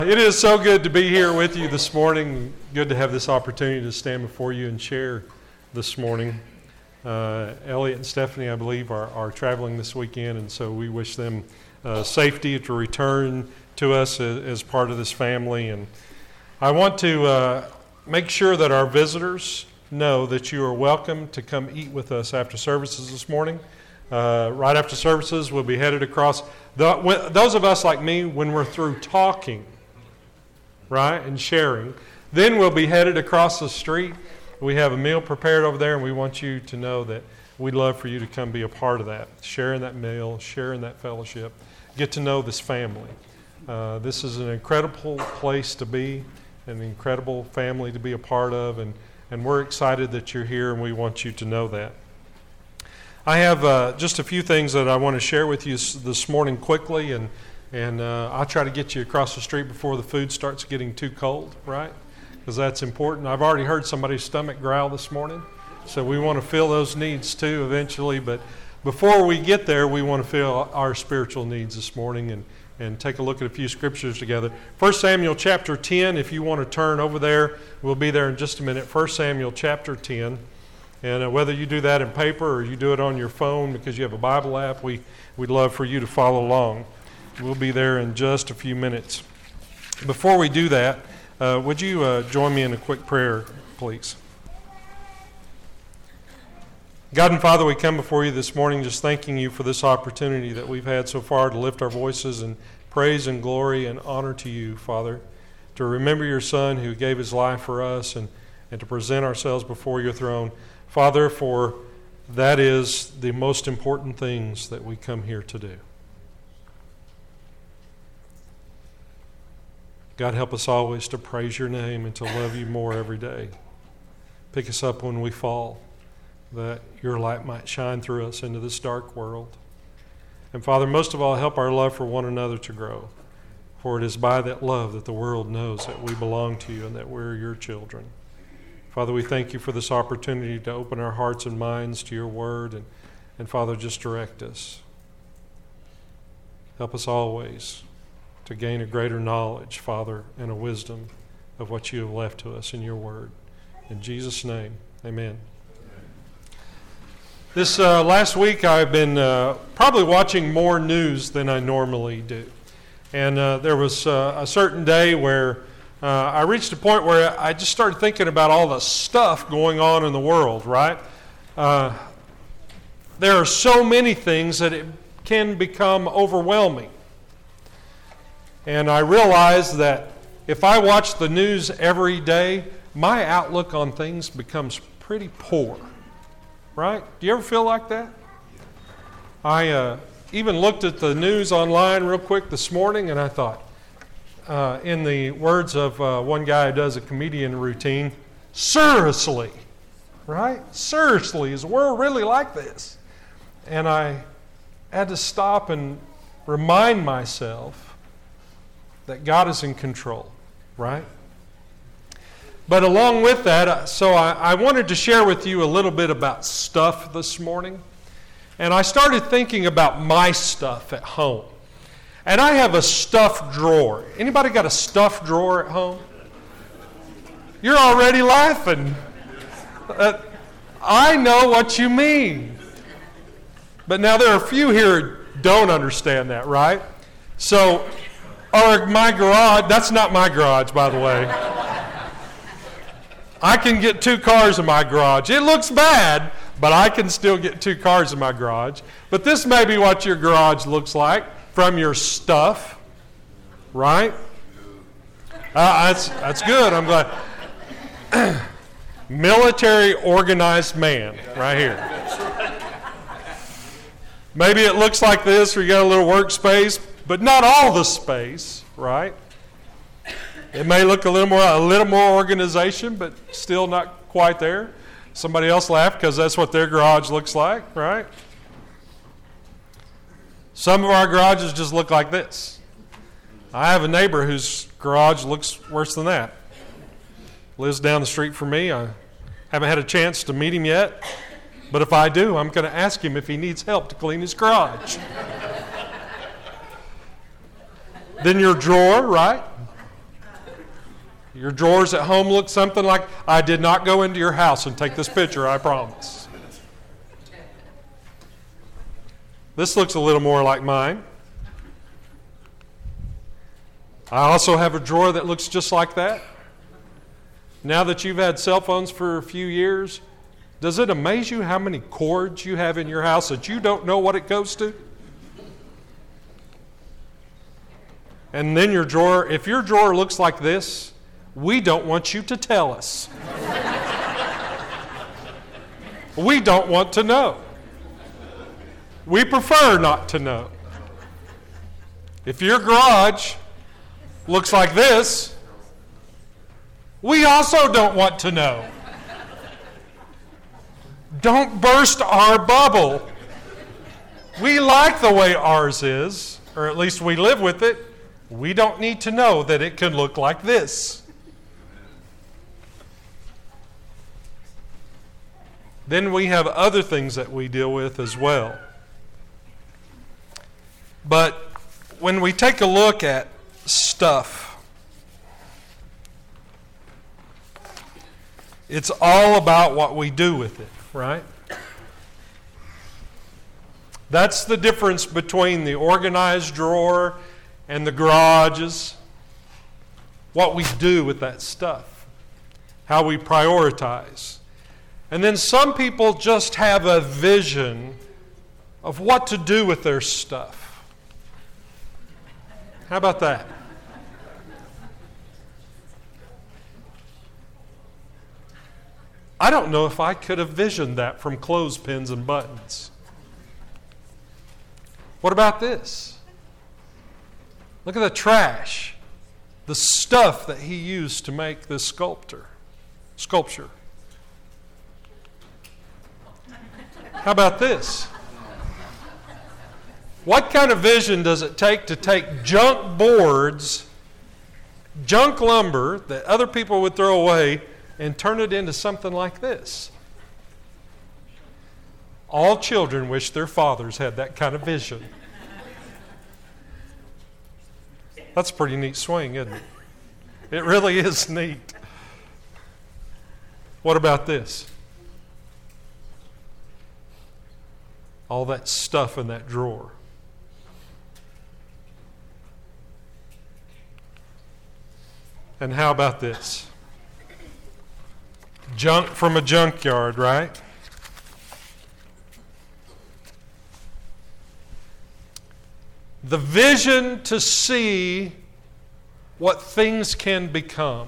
It is so good to be here with you this morning. Good to have this opportunity to stand before you and share this morning. Elliot and Stephanie, I believe, are traveling this weekend, and so we wish them safety to return to us as part of this family. And I want to make sure that our visitors know that you are welcome to come eat with us after services this morning. Right after services, we'll be headed across. Those of us like me, when we're through talking, right, and sharing, then we'll be headed across the street. We have a meal prepared over there, and we want you to know that we'd love for you to come be a part of that, sharing that meal, sharing that fellowship, get to know this family. This is an incredible place to be, an incredible family to be a part of, and we're excited that you're here, and we want you to know that. I have just a few things that I want to share with you this morning quickly, and I'll try to get you across the street before the food starts getting too cold, right? Because that's important. I've already heard somebody's stomach growl this morning, so we want to fill those needs too eventually. But before we get there, we want to fill our spiritual needs this morning and take a look at a few scriptures together. 1 Samuel chapter 10, if you want to turn over there, we'll be there in just a minute. 1 Samuel chapter 10. And whether you do that in paper or you do it on your phone because you have a Bible app, we'd love for you to follow along. We'll be there in just a few minutes. Before we do that, would you join me in a quick prayer, please? God and Father, we come before you this morning just thanking you for this opportunity that we've had so far to lift our voices in praise and glory and honor to you, Father, to remember your Son who gave his life for us and to present ourselves before your throne. Father, for that is the most important things that we come here to do. God, help us always to praise your name and to love you more every day. Pick us up when we fall, that your light might shine through us into this dark world. And Father, most of all, help our love for one another to grow. For it is by that love that the world knows that we belong to you and that we're your children. Father, we thank you for this opportunity to open our hearts and minds to your word. And Father, just direct us. Help us always to gain a greater knowledge, Father, and a wisdom of what you have left to us in your word. In Jesus' name, amen. This last week I've been probably watching more news than I normally do. And there was a certain day where I reached a point where I just started thinking about all the stuff going on in the world, right? There are so many things that it can become overwhelming. And I realized that if I watch the news every day, my outlook on things becomes pretty poor, right? Do you ever feel like that? I even looked at the news online real quick this morning, and I thought, in the words of one guy who does a comedian routine, seriously, right? Seriously, is the world really like this? And I had to stop and remind myself that God is in control, right? But along with that, so I wanted to share with you a little bit about stuff this morning. And I started thinking about my stuff at home. And I have a stuffed drawer. Anybody got a stuffed drawer at home? You're already laughing. I know what you mean. But now there are a few here who don't understand that, right? So, or my garage, that's not my garage, by the way. I can get 2 cars in my garage. It looks bad, but I can still get 2 cars in my garage. But this may be what your garage looks like from your stuff, right? That's good. I'm glad. Military organized man right here. Maybe it looks like this where you got a little workspace, but not all the space, right? It may look a little more organization, but still not quite there. Somebody else laughed because that's what their garage looks like, right? Some of our garages just look like this. I have a neighbor whose garage looks worse than that. Lives down the street from me. I haven't had a chance to meet him yet, but if I do, I'm going to ask him if he needs help to clean his garage. Then your drawer, right? Your drawers at home look something like, I did not go into your house and take this picture, I promise. This looks a little more like mine. I also have a drawer that looks just like that. Now that you've had cell phones for a few years, does it amaze you how many cords you have in your house that you don't know what it goes to? And then your drawer, if your drawer looks like this, we don't want you to tell us. We don't want to know. We prefer not to know. If your garage looks like this, we also don't want to know. Don't burst our bubble. We like the way ours is, or at least we live with it. We don't need to know that it can look like this. Then we have other things that we deal with as well. But when we take a look at stuff, it's all about what we do with it, right? That's the difference between the organized drawer and the garages. What we do with that stuff, how we prioritize. And then some people just have a vision of what to do with their stuff. How about that? I don't know if I could have visioned that from clothespins and buttons. What about this? Look at the trash, the stuff that he used to make this sculpture. How about this? What kind of vision does it take to take junk boards, junk lumber that other people would throw away, and turn it into something like this? All children wish their fathers had that kind of vision. That's a pretty neat swing, isn't it? It really is neat. What about this? All that stuff in that drawer. And how about this? Junk from a junkyard, right? The vision to see what things can become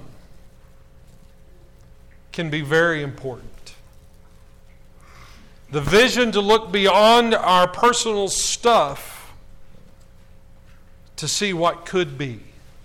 can be very important. The vision to look beyond our personal stuff to see what could be.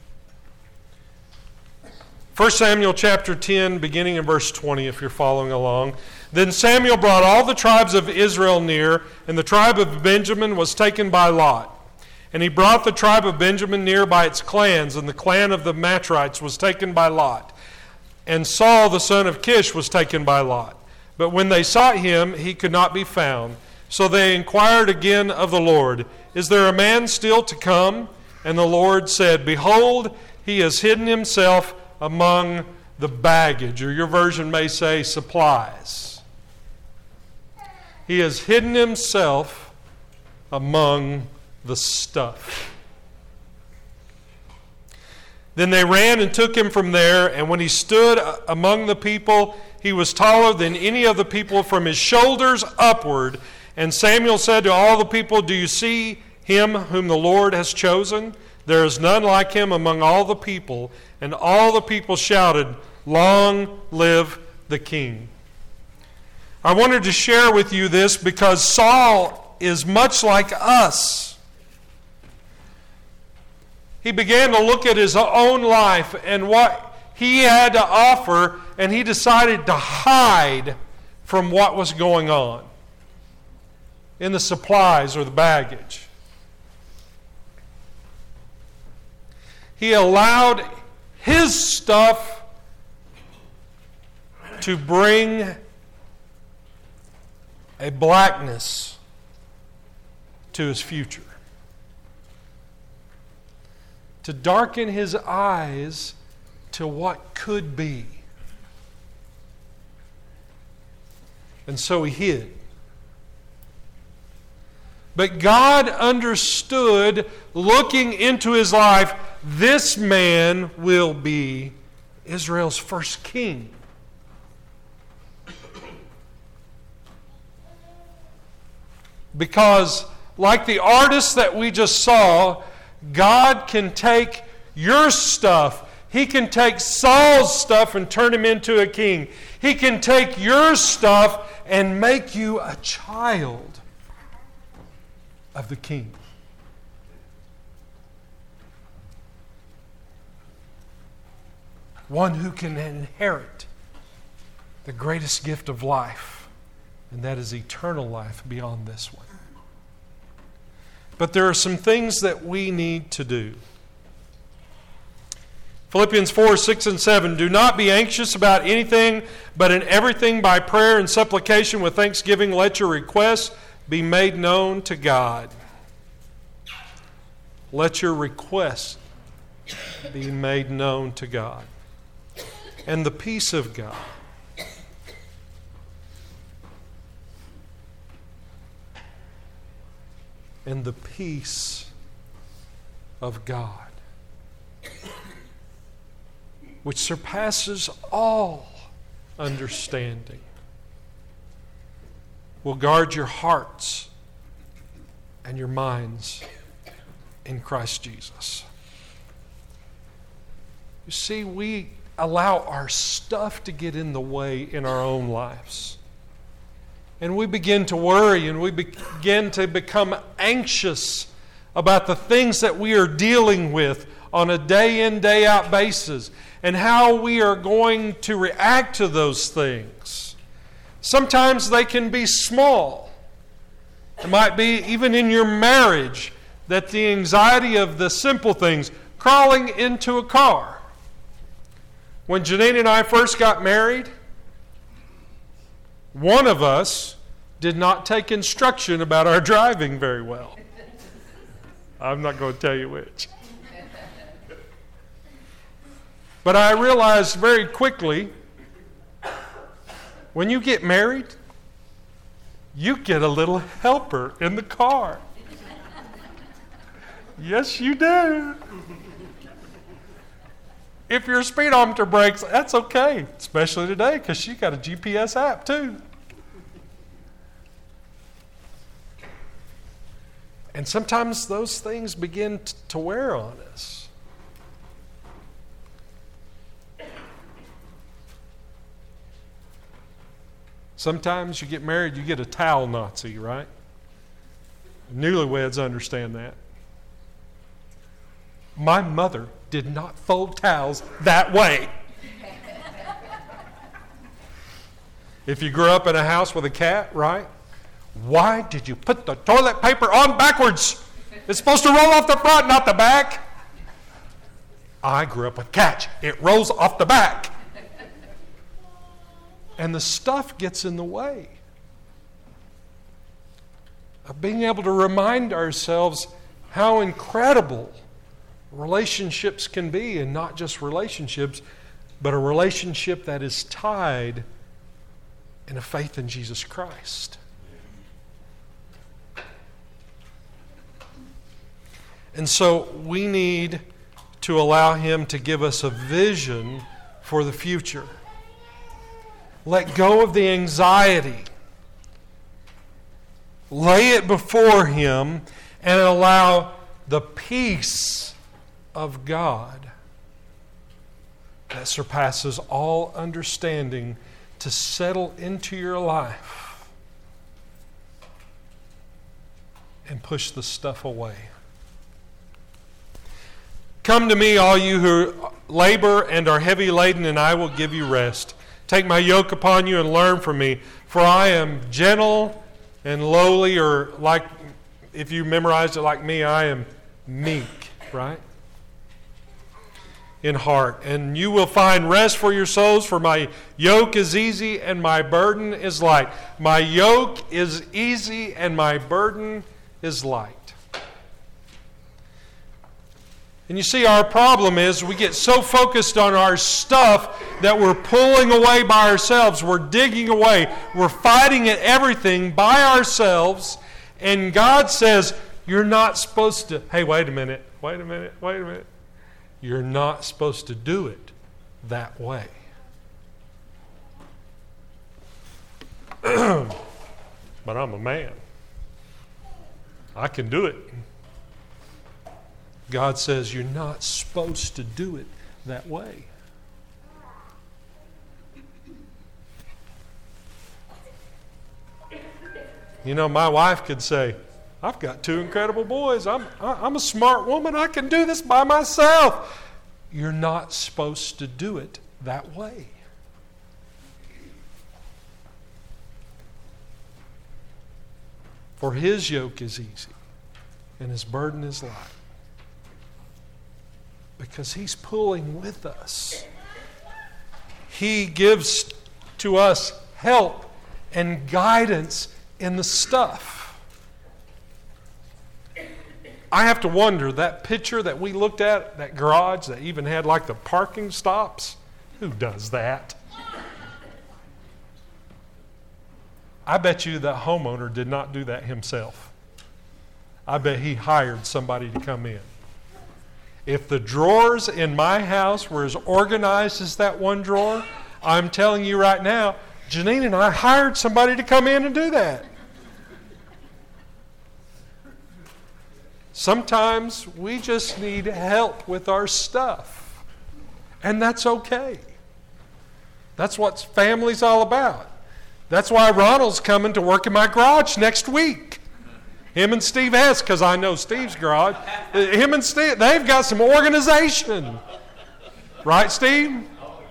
1 Samuel chapter 10, beginning in verse 20, if you're following along. Then Samuel brought all the tribes of Israel near, and the tribe of Benjamin was taken by lot. And he brought the tribe of Benjamin near by its clans, and the clan of the Matrites was taken by lot. And Saul the son of Kish was taken by lot. But when they sought him, he could not be found. So they inquired again of the Lord, Is there a man still to come? And the Lord said, Behold, he has hidden himself among the baggage, or your version may say supplies. He has hidden himself among the stuff. Then they ran and took him from there, and when he stood among the people, he was taller than any of the people from his shoulders upward. And Samuel said to all the people, Do you see him whom the Lord has chosen? There is none like him among all the people. And all the people shouted, Long live the king. I wanted to share with you this because Saul is much like us. He began to look at his own life and what he had to offer, and he decided to hide from what was going on in the supplies or the baggage. He allowed his stuff to bring a blackness to his future, to darken his eyes to what could be. And so he hid. But God understood, looking into his life, this man will be Israel's first king. Because, like the artist that we just saw, God can take your stuff. He can take Saul's stuff and turn him into a king. He can take your stuff and make you a child of the king. One who can inherit the greatest gift of life, and that is eternal life beyond this one. But there are some things that we need to do. Philippians 4, 6, and 7. Do not be anxious about anything, but in everything by prayer and supplication with thanksgiving let your requests be made known to God. Let your requests be made known to God. And the peace of God, and the peace of God, which surpasses all understanding, will guard your hearts and your minds in Christ Jesus. You see, we allow our stuff to get in the way in our own lives. And we begin to worry and we begin to become anxious about the things that we are dealing with on a day in, day out basis and how we are going to react to those things. Sometimes they can be small. It might be even in your marriage that the anxiety of the simple things, crawling into a car. When Janine and I first got married, one of us did not take instruction about our driving very well. I'm not going to tell you which. But I realized very quickly, when you get married, you get a little helper in the car. Yes, you do. If your speedometer breaks, that's okay, especially today because she got a GPS app too. And sometimes those things begin to wear on us. Sometimes you get married, you get a towel Nazi, right? Newlyweds understand that. My mother did not fold towels that way. If you grew up in a house with a cat, right? Why did you put the toilet paper on backwards? It's supposed to roll off the front, not the back. I grew up with cats. It rolls off the back. And the stuff gets in the way of being able to remind ourselves how incredible relationships can be, and not just relationships, but a relationship that is tied in a faith in Jesus Christ. And so we need to allow Him to give us a vision for the future. Let go of the anxiety. Lay it before Him and allow the peace of God that surpasses all understanding to settle into your life and push the stuff away. Come to me, all you who labor and are heavy laden, and I will give you rest. Take my yoke upon you and learn from me, for I am gentle and lowly, or like, if you memorized it like me, I am meek, right? In heart. And you will find rest for your souls, for my yoke is easy and my burden is light. My yoke is easy and my burden is light. And you see, our problem is we get so focused on our stuff that we're pulling away by ourselves. We're digging away. We're fighting at everything by ourselves. And God says, you're not supposed to, hey, wait a minute. You're not supposed to do it that way. But I'm a man. I can do it. God says you're not supposed to do it that way. You know, my wife could say, I've got 2 incredible boys. I'm a smart woman. I can do this by myself. You're not supposed to do it that way. For His yoke is easy and His burden is light. Because He's pulling with us. He gives to us help and guidance in the stuff. I have to wonder, that picture that we looked at, that garage that even had like the parking stops, who does that? I bet you that homeowner did not do that himself. I bet he hired somebody to come in. If the drawers in my house were as organized as that one drawer, I'm telling you right now, Janine and I hired somebody to come in and do that. Sometimes we just need help with our stuff. And that's okay. That's what family's all about. That's why Ronald's coming to work in my garage next week. Him and Steve Hess, because I know Steve's garage. Him and Steve, they've got some organization. Right, Steve?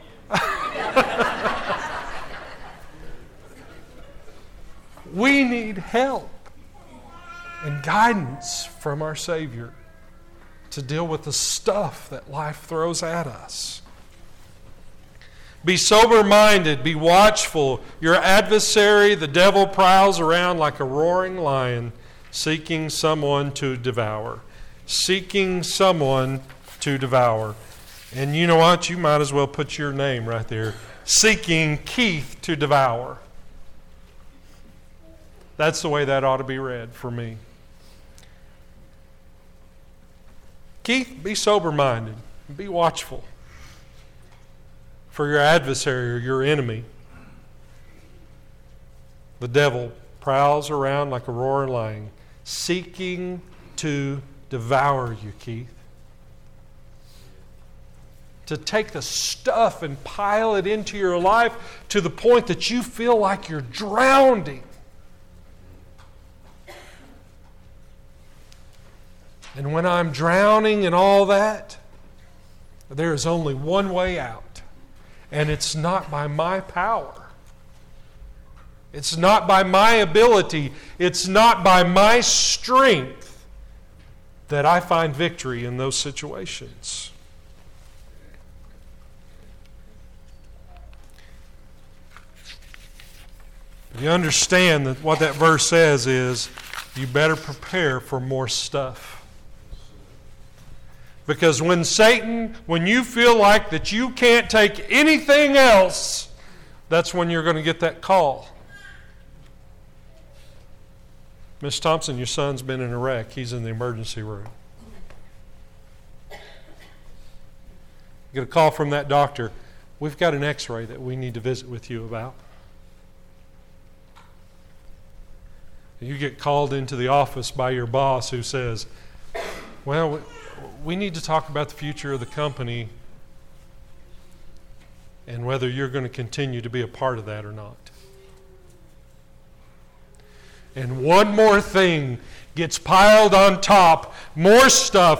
We need help and guidance from our Savior to deal with the stuff that life throws at us. Be sober-minded, be watchful. Your adversary, the devil, prowls around like a roaring lion, seeking someone to devour. Seeking someone to devour. And you know what? You might as well put your name right there. Seeking Keith to devour. That's the way that ought to be read for me. Keith, be sober-minded. Be watchful. For your adversary or your enemy, the devil, prowls around like a roaring lion, seeking to devour you, Keith. To take the stuff and pile it into your life to the point that you feel like you're drowning. And when I'm drowning in all that, there is only one way out. And it's not by my power. It's not by my ability. It's not by my strength that I find victory in those situations. You understand that what that verse says is you better prepare for more stuff. Because when you feel like that you can't take anything else, that's when you're going to get that call. Miss Thompson, your son's been in a wreck. He's in the emergency room. Get a call from that doctor. We've got an x-ray that we need to visit with you about. You get called into the office by your boss who says, well, we need to talk about the future of the company and whether you're going to continue to be a part of that or not. And one more thing gets piled on top. More stuff.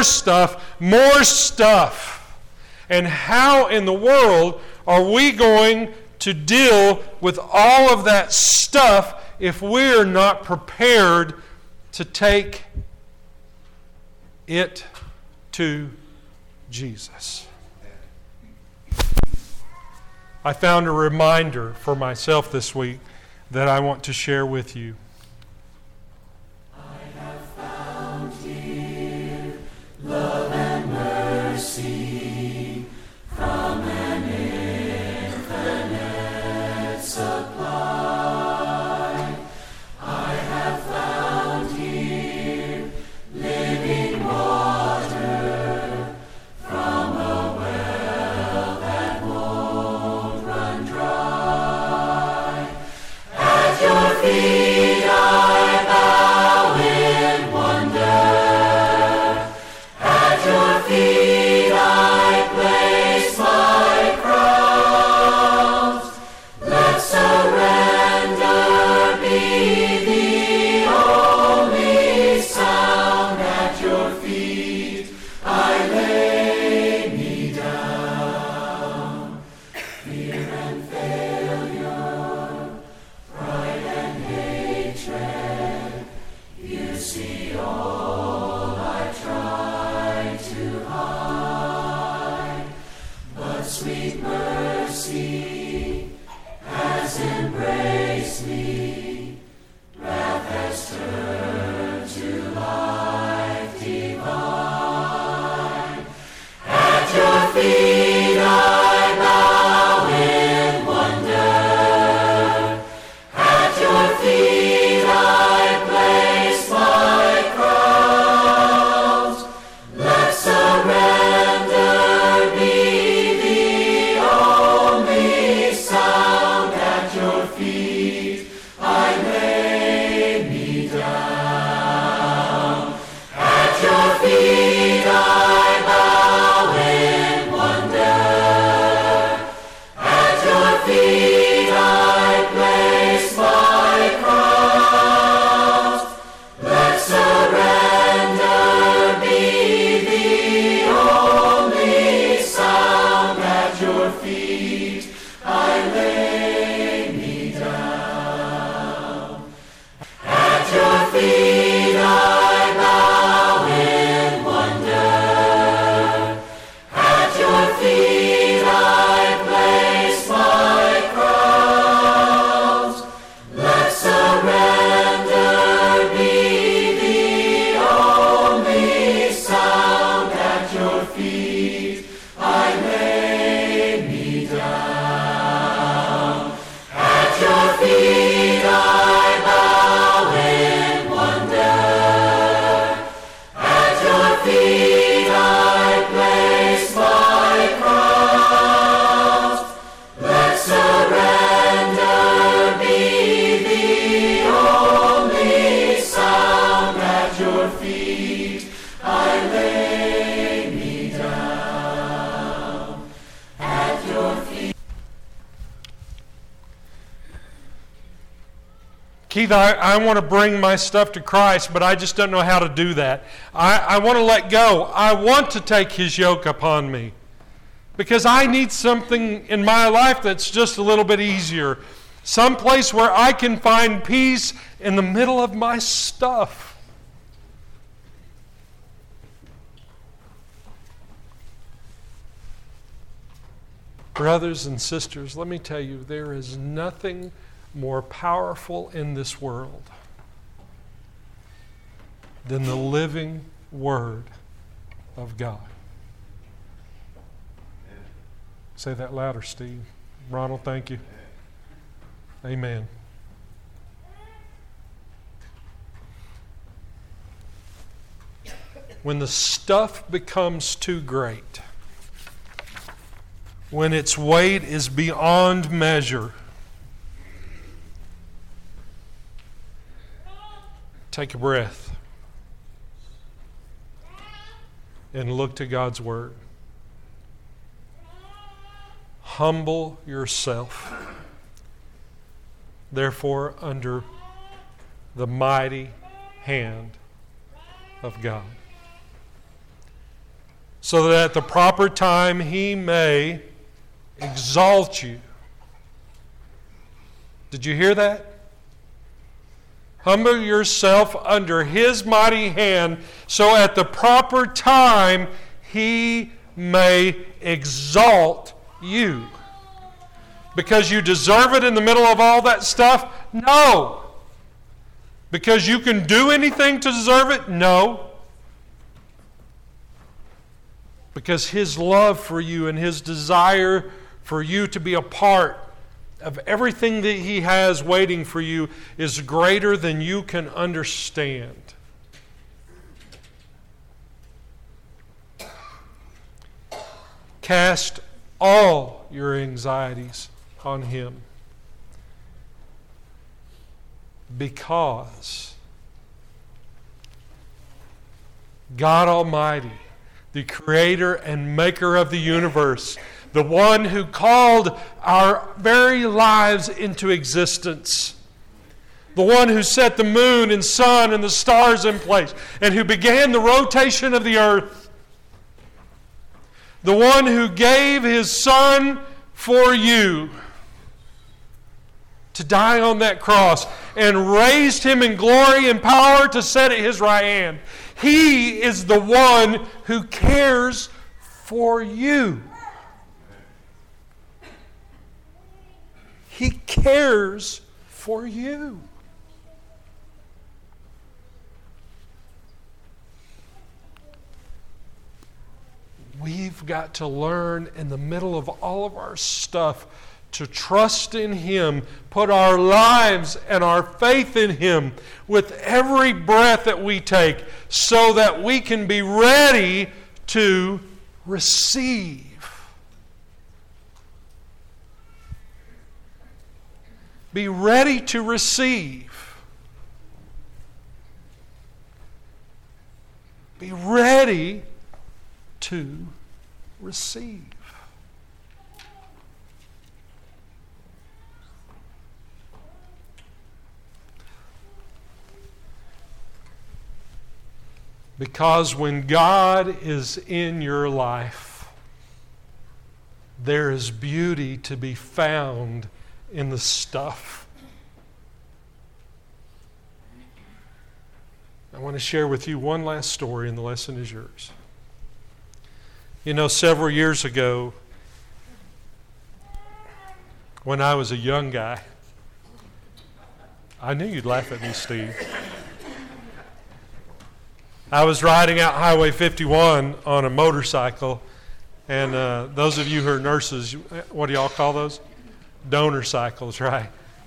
And how in the world are we going to deal with all of that stuff if we're not prepared to take it to Jesus? I found a reminder for myself this week that I want to share with you. I have found here love and sweet mercy has embraced me. Wrath has turned to life divine. At your feet I bow in wonder. At your feet I place my crowns. Let surrender be the only sound. At your feet I lay me down. At your feet I bow in wonder. At your feet I place my crowns. Let surrender be the only sound. At your feet I lay me down. At your feet I bow in wonder. At your feet I place my crowns. Let surrender be the only sound. At your feet I lay me down. At your feet I bow in wonder. At your feet I place my crowns. Let surrender be the only sound. At your feet I lay me down. At your feet. Keith, I want to bring my stuff to Christ, but I just don't know how to do that. I want to let go. I want to take His yoke upon me because I need something in my life that's just a little bit easier. Some place where I can find peace in the middle of my stuff. Brothers and sisters, let me tell you, there is nothing more powerful in this world than the living Word of God. Say that louder, Steve. Ronald, thank you. Amen. When the stuff becomes too great, when its weight is beyond measure, take a breath and look to God's Word. Humble yourself, therefore, under the mighty hand of God, so that at the proper time He may exalt you. Did you hear that? Humble yourself under His mighty hand, so at the proper time He may exalt you. Because you deserve it in the middle of all that stuff? No. Because you can do anything to deserve it? No. Because His love for you and His desire for you to be a part of everything that He has waiting for you is greater than you can understand. Cast all your anxieties on Him, because God Almighty, the Creator and Maker of the universe, the one who called our very lives into existence, the one who set the moon and sun and the stars in place, and who began the rotation of the earth, the one who gave His Son for you to die on that cross and raised Him in glory and power to sit at His right hand. He is the one who cares for you. cares for you. We've got to learn in the middle of all of our stuff to trust in Him, put our lives and our faith in Him with every breath that we take so that we can be ready to receive. Be ready to receive. Be ready to receive. Because when God is in your life, there is beauty to be found in the stuff. I want to share with you one last story, and the lesson is yours. You know, several years ago, when I was a young guy, I knew you'd laugh at me, Steve. I was riding out Highway 51 on a motorcycle, and those of you who are nurses, what do y'all call those? Donor cycles, right?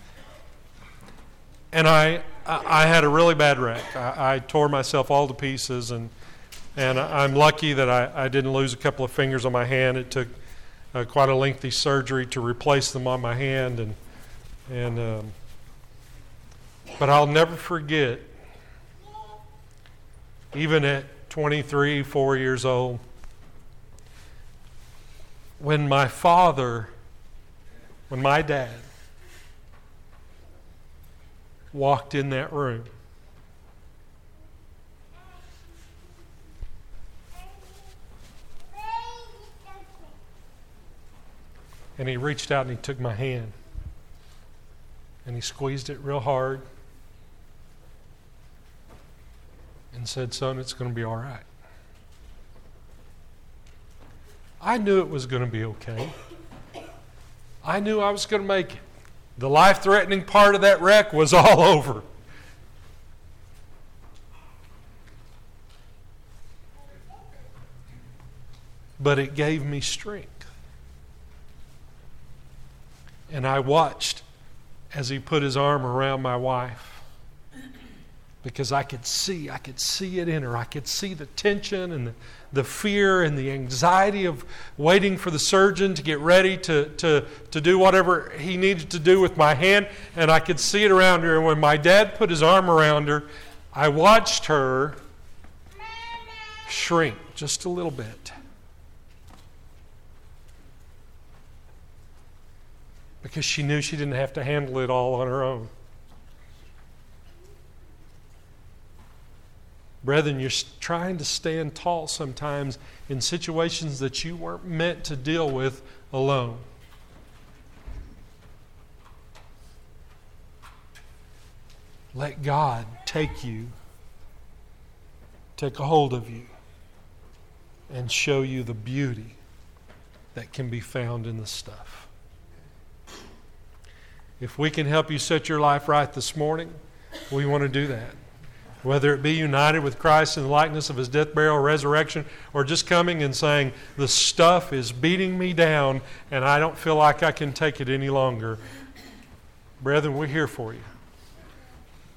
And I had a really bad wreck. I tore myself all to pieces, and I'm lucky that I didn't lose a couple of fingers on my hand. It took quite a lengthy surgery to replace them on my hand, but I'll never forget, even at 23, 4 years old, when my dad walked in that room. And he reached out and he took my hand and he squeezed it real hard and said, "Son, it's going to be all right." I knew it was going to be okay. I knew I was going to make it. The life-threatening part of that wreck was all over. But it gave me strength. And I watched as he put his arm around my wife, because I could see it in her. I could see the tension and the fear and the anxiety of waiting for the surgeon to get ready to do whatever he needed to do with my hand, and I could see it around her. And when my dad put his arm around her, I watched her shrink just a little bit. Because she knew she didn't have to handle it all on her own. Brethren, you're trying to stand tall sometimes in situations that you weren't meant to deal with alone. Let God take a hold of you, and show you the beauty that can be found in the stuff. If we can help you set your life right this morning, we want to do that. Whether it be united with Christ in the likeness of His death, burial, resurrection, or just coming and saying, the stuff is beating me down and I don't feel like I can take it any longer. Brethren, we're here for you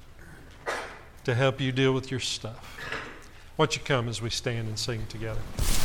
to help you deal with your stuff. Why don't you come as we stand and sing together?